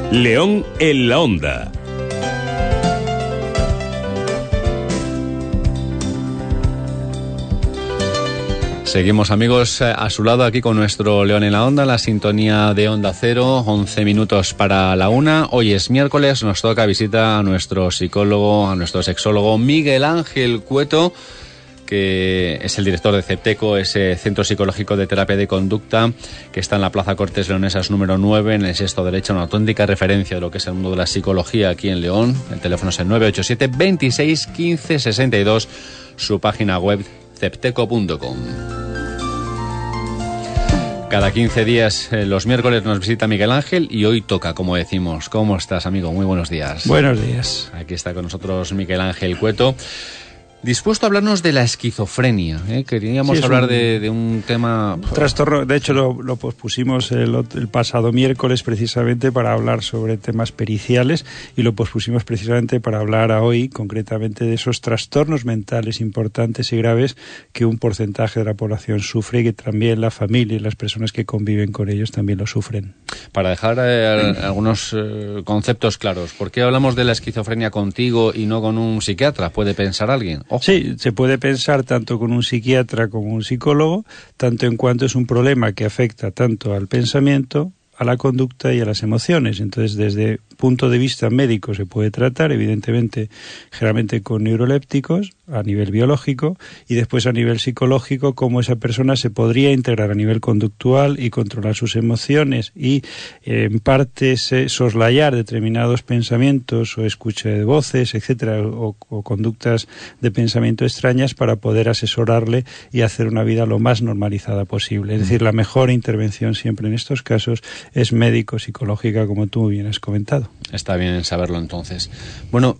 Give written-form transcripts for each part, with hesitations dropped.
León en la Onda. Seguimos, amigos, a su lado aquí con nuestro León en la Onda, la sintonía de Onda Cero, 11 minutos para la 1. Hoy es miércoles, nos toca visita a nuestro psicólogo, a nuestro sexólogo Miguel Ángel Cueto, que es el director de CEPTECO, ese Centro Psicológico de Terapia de Conducta, que está en la Plaza Cortes Leonesas número 9, en el sexto derecho, una auténtica referencia de lo que es el mundo de la psicología aquí en León. El teléfono es el 987 26 15 62, su página web cepteco.com. Cada 15 días, los miércoles, nos visita Miguel Ángel y hoy toca, como decimos. ¿Cómo estás, amigo? Muy buenos días. Buenos días. Aquí está con nosotros Miguel Ángel Cueto, dispuesto a hablarnos de la esquizofrenia. Queríamos hablar de un tema... Trastorno, de hecho lo pospusimos el pasado miércoles precisamente para hablar sobre temas periciales, y lo pospusimos precisamente para hablar hoy concretamente de esos trastornos mentales importantes y graves que un porcentaje de la población sufre y que también la familia y las personas que conviven con ellos también lo sufren. Para dejar algunos conceptos claros, ¿por qué hablamos de la esquizofrenia contigo y no con un psiquiatra? ¿Puede pensar alguien? Ojo. Sí, se puede pensar tanto con un psiquiatra como un psicólogo, tanto en cuanto es un problema que afecta tanto al pensamiento, a la conducta y a las emociones. Entonces, desde punto de vista médico se puede tratar, evidentemente, generalmente con neurolépticos a nivel biológico, y después a nivel psicológico, cómo esa persona se podría integrar a nivel conductual y controlar sus emociones y en parte soslayar determinados pensamientos o escucha de voces, etcétera, o conductas de pensamiento extrañas para poder asesorarle y hacer una vida lo más normalizada posible. Es decir, la mejor intervención siempre en estos casos es médico-psicológica, como tú bien has comentado. Está bien saberlo, entonces. Bueno,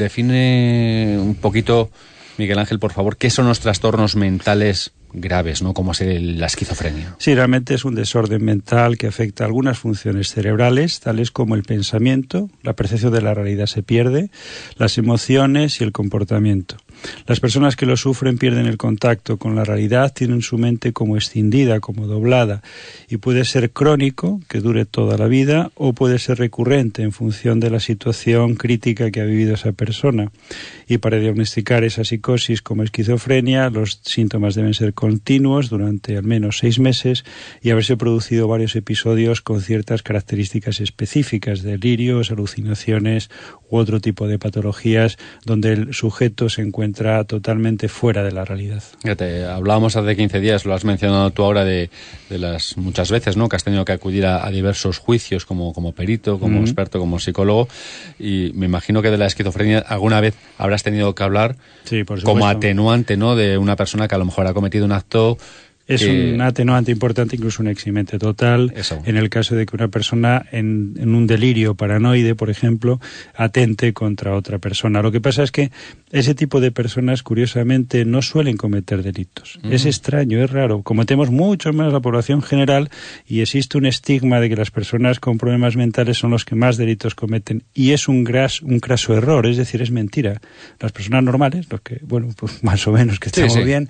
define un poquito, Miguel Ángel, por favor, ¿qué son los trastornos mentales graves, ¿no? Como es la esquizofrenia? Sí, realmente es un desorden mental que afecta a algunas funciones cerebrales, tales como el pensamiento, la percepción de la realidad se pierde, las emociones y el comportamiento. Las personas que lo sufren pierden el contacto con la realidad, tienen su mente como escindida, como doblada, y puede ser crónico, que dure toda la vida, o puede ser recurrente en función de la situación crítica que ha vivido esa persona. Y para diagnosticar esa psicosis como esquizofrenia, los síntomas deben ser continuos durante al menos 6 meses y haberse producido varios episodios con ciertas características específicas, delirios, alucinaciones u otro tipo de patologías donde el sujeto se encuentra totalmente fuera de la realidad. Fíjate, hablábamos hace 15 días, lo has mencionado tú ahora, de las muchas veces, ¿no?, que has tenido que acudir a diversos juicios como perito, como experto, como psicólogo, y me imagino que de la esquizofrenia alguna vez habrás tenido que hablar, sí, por supuesto, como atenuante, ¿no?, de una persona que a lo mejor ha cometido un acto. Es un atenuante importante, incluso un eximente total. Eso. En el caso de que una persona en un delirio paranoide, por ejemplo, atente contra otra persona. Lo que pasa es que ese tipo de personas, curiosamente, no suelen cometer delitos. Es extraño, es raro. Cometemos mucho más la población general y existe un estigma de que las personas con problemas mentales son los que más delitos cometen, y es un craso error, es decir, es mentira. Las personas normales, los que, bueno, pues más o menos que estamos bien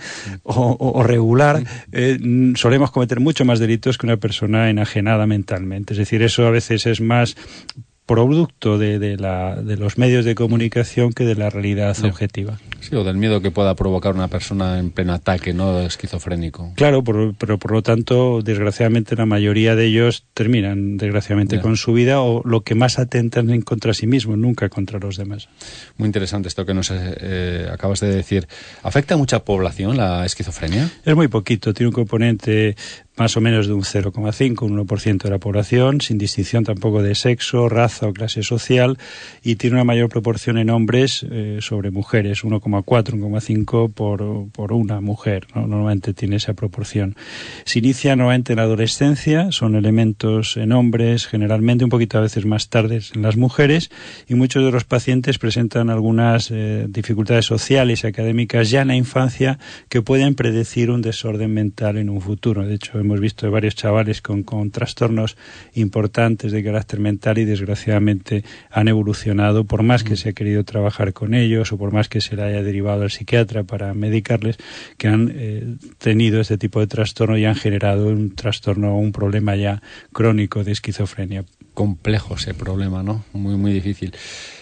o regular, solemos cometer mucho más delitos que una persona enajenada mentalmente. Es decir, eso a veces es más producto de los medios de comunicación que de la realidad objetiva. Sí, o del miedo que pueda provocar una persona en pleno ataque, ¿no?, esquizofrénico. Claro, pero por lo tanto, desgraciadamente, la mayoría de ellos terminan, desgraciadamente, con su vida, o lo que más atentan en contra sí mismos, nunca contra los demás. Muy interesante esto que nos acabas de decir. ¿Afecta a mucha población la esquizofrenia? Es muy poquito, tiene un componente más o menos de un 0,5, un 1% de la población, sin distinción tampoco de sexo, raza o clase social, y tiene una mayor proporción en hombres sobre mujeres, 1,4, 1,5 por una mujer, ¿no? Normalmente tiene esa proporción. Se inicia normalmente en la adolescencia, son elementos en hombres, generalmente un poquito a veces más tarde en las mujeres, y muchos de los pacientes presentan algunas dificultades sociales y académicas ya en la infancia que pueden predecir un desorden mental en un futuro. De hecho, hemos visto varios chavales con trastornos importantes de carácter mental y desgraciadamente han evolucionado, por más que se ha querido trabajar con ellos o por más que se le haya derivado al psiquiatra para medicarles, que han tenido este tipo de trastorno y han generado un trastorno o un problema ya crónico de esquizofrenia. complejo ese problema, ¿no? Muy, muy difícil.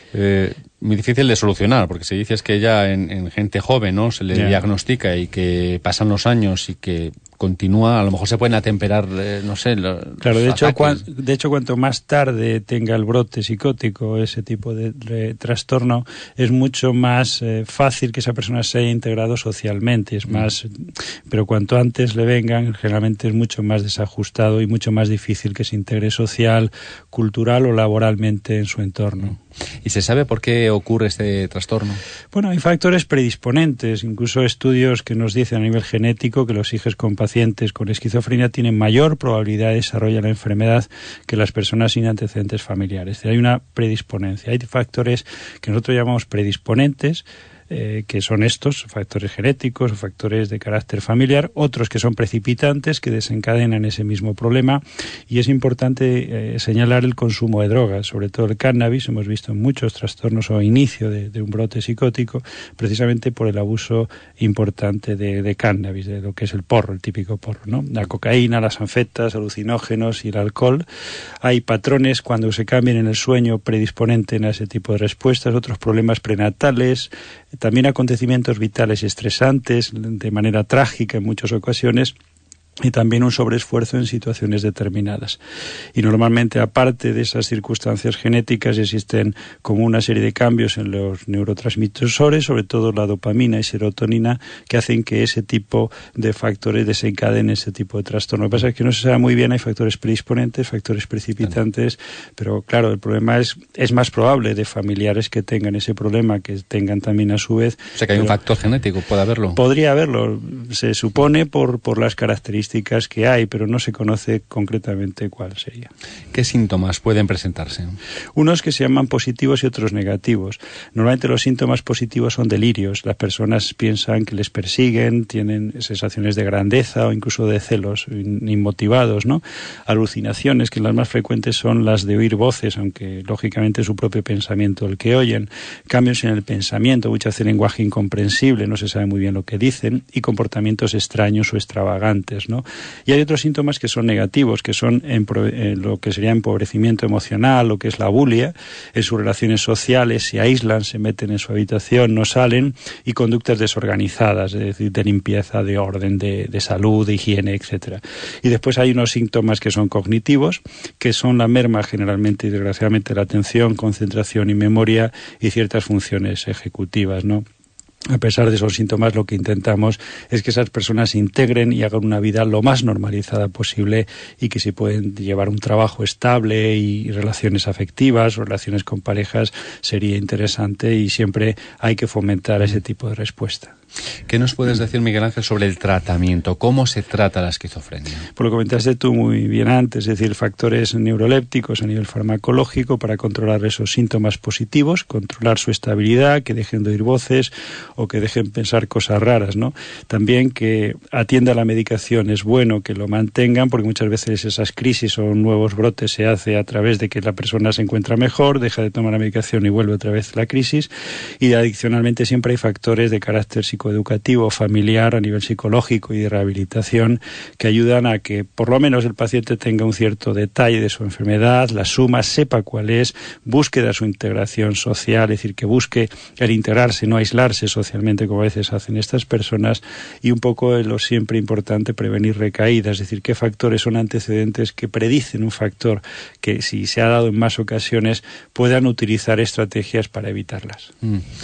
Muy difícil de solucionar, porque si dices que ya en gente joven, ¿no?, se le diagnostica y que pasan los años y que continúa, a lo mejor se pueden atemperar, no sé, claro, de hecho, cuanto más tarde tenga el brote psicótico, ese tipo de trastorno, es mucho más fácil que esa persona se haya integrado socialmente, es más, pero cuanto antes le vengan, generalmente es mucho más desajustado y mucho más difícil que se integre social, cultural o laboralmente en su entorno. ¿Y se sabe por qué ocurre este trastorno? Bueno, hay factores predisponentes, incluso estudios que nos dicen a nivel genético que los hijos con pacientes con esquizofrenia tienen mayor probabilidad de desarrollar la enfermedad que las personas sin antecedentes familiares. Hay una predisponencia. Hay factores que nosotros llamamos predisponentes, que son estos, factores genéticos o factores de carácter familiar, otros que son precipitantes, que desencadenan ese mismo problema, y es importante señalar el consumo de drogas, sobre todo el cannabis. Hemos visto muchos trastornos o inicio de un brote psicótico precisamente por el abuso importante de cannabis, de lo que es el porro, el típico porro, ¿no? La cocaína, las anfetas, alucinógenos y el alcohol. Hay patrones cuando se cambian en el sueño predisponentes a ese tipo de respuestas, otros problemas prenatales, también acontecimientos vitales estresantes de manera trágica en muchas ocasiones, y también un sobreesfuerzo en situaciones determinadas. Y normalmente, aparte de esas circunstancias genéticas, existen como una serie de cambios en los neurotransmisores, sobre todo la dopamina y serotonina, que hacen que ese tipo de factores desencadenen ese tipo de trastorno. Lo que pasa es que no se sabe muy bien, hay factores predisponentes, factores precipitantes, pero claro, el problema es más probable de familiares que tengan ese problema, que tengan también a su vez. O sea que hay un factor genético, ¿puede haberlo? Podría haberlo, se supone por las características que hay, pero no se conoce concretamente cuál sería. ¿Qué síntomas pueden presentarse? Unos que se llaman positivos y otros negativos. Normalmente los síntomas positivos son delirios. Las personas piensan que les persiguen, tienen sensaciones de grandeza o incluso de celos inmotivados, ¿no? Alucinaciones, que las más frecuentes son las de oír voces, aunque lógicamente es su propio pensamiento el que oyen. Cambios en el pensamiento, muchas veces lenguaje incomprensible, no se sabe muy bien lo que dicen, y comportamientos extraños o extravagantes, ¿no? Y hay otros síntomas que son negativos, que son lo que sería empobrecimiento emocional, lo que es la bulia, en sus relaciones sociales se aíslan, se meten en su habitación, no salen, y conductas desorganizadas, es decir, de limpieza, de orden, de salud, de higiene, etcétera. Y después hay unos síntomas que son cognitivos, que son la merma generalmente y desgraciadamente la atención, concentración y memoria y ciertas funciones ejecutivas, ¿no? A pesar de esos síntomas, lo que intentamos es que esas personas se integren y hagan una vida lo más normalizada posible, y que si pueden llevar un trabajo estable y relaciones afectivas o relaciones con parejas, sería interesante, y siempre hay que fomentar ese tipo de respuesta. ¿Qué nos puedes decir, Miguel Ángel, sobre el tratamiento? ¿Cómo se trata la esquizofrenia? Pues lo comentaste tú muy bien antes, es decir, factores neurolépticos a nivel farmacológico para controlar esos síntomas positivos, controlar su estabilidad, que dejen de oír voces o que dejen pensar cosas raras, ¿no? También que atienda la medicación, es bueno que lo mantengan, porque muchas veces esas crisis o nuevos brotes se hace a través de que la persona se encuentra mejor, deja de tomar la medicación y vuelve otra vez la crisis. Y adicionalmente siempre hay factores de carácter psicoeducativo, familiar, a nivel psicológico y de rehabilitación, que ayudan a que por lo menos el paciente tenga un cierto detalle de su enfermedad, la suma, sepa cuál es, busque de su integración social, es decir, que busque el integrarse, no aislarse socialmente como a veces hacen estas personas, y un poco lo siempre importante, prevenir recaídas, es decir, qué factores son antecedentes que predicen un factor que, si se ha dado en más ocasiones, puedan utilizar estrategias para evitarlas.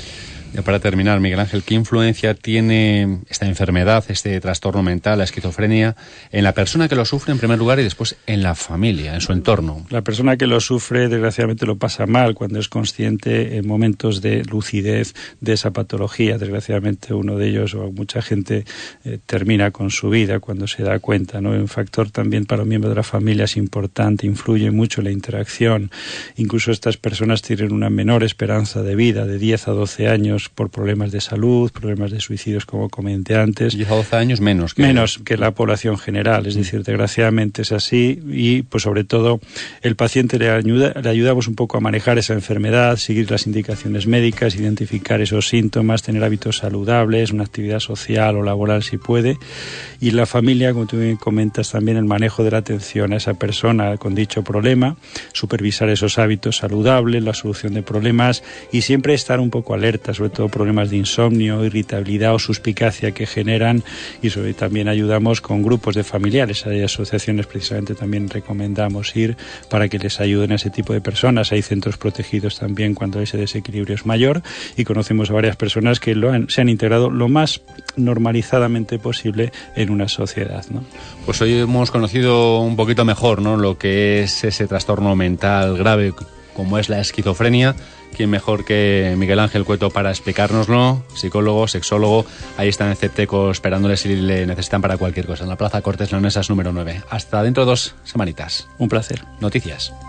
Ya para terminar, Miguel Ángel, ¿qué influencia tiene esta enfermedad, este trastorno mental, la esquizofrenia, en la persona que lo sufre en primer lugar y después en la familia, en su entorno? La persona que lo sufre desgraciadamente lo pasa mal cuando es consciente en momentos de lucidez de esa patología. Desgraciadamente uno de ellos, o mucha gente, termina con su vida cuando se da cuenta, ¿no? Un factor también para los miembros de la familia es importante, influye mucho la interacción. Incluso estas personas tienen una menor esperanza de vida, de 10 a 12 años, años por problemas de salud, problemas de suicidios, como comenté antes. 10 a 12 años menos que la población general, es decir, desgraciadamente es así, y pues sobre todo el paciente le ayudamos un poco a manejar esa enfermedad, seguir las indicaciones médicas, identificar esos síntomas, tener hábitos saludables, una actividad social o laboral si puede, y la familia, como tú me comentas también, el manejo de la atención a esa persona con dicho problema, supervisar esos hábitos saludables, la solución de problemas y siempre estar un poco alerta, sobre todo problemas de insomnio, irritabilidad o suspicacia que generan, y también ayudamos con grupos de familiares. Hay asociaciones, precisamente también recomendamos ir para que les ayuden a ese tipo de personas. Hay centros protegidos también cuando ese desequilibrio es mayor, y conocemos a varias personas que se han integrado lo más normalizadamente posible en una sociedad, ¿no? Pues hoy hemos conocido un poquito mejor, ¿no?, lo que es ese trastorno mental grave como es la esquizofrenia. ¿Quién mejor que Miguel Ángel Cueto para explicárnoslo? Psicólogo, sexólogo, ahí está en Cepteco esperándoles si le necesitan para cualquier cosa, en la Plaza Cortes Leonesas número 9. Hasta dentro de 2 semanitas. Un placer. Noticias.